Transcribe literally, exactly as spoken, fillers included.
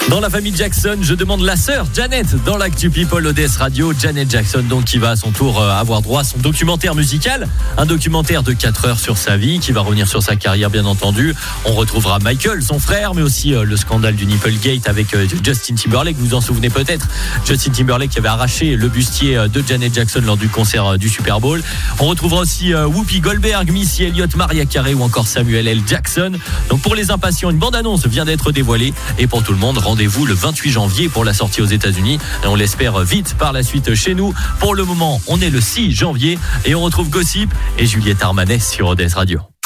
Dans la famille Jackson, je demande la sœur Janet dans l'Actu People O D S Radio. Janet Jackson, donc, qui va à son tour avoir droit à son documentaire musical. Un documentaire de quatre heures sur sa vie, qui va revenir sur sa carrière, bien entendu. On retrouvera Michael, son frère, mais aussi euh, le scandale du Nipplegate avec euh, Justin Timberlake. Vous vous en souvenez peut-être. Justin Timberlake qui avait arraché le bustier euh, de Janet Jackson lors du concert euh, du Super Bowl. On retrouvera aussi euh, Whoopi Goldberg, Missy Elliott, Mariah Carey ou encore Samuel L. Jackson. Donc pour les impatients, une bande-annonce vient d'être dévoilée. Et pour tout le monde, rendez-vous le vingt-huit janvier pour la sortie aux États-Unis. Et on l'espère vite par la suite chez nous. Pour le moment, on est le six janvier et on retrouve Gossip et Juliette Armanet sur O D S Radio.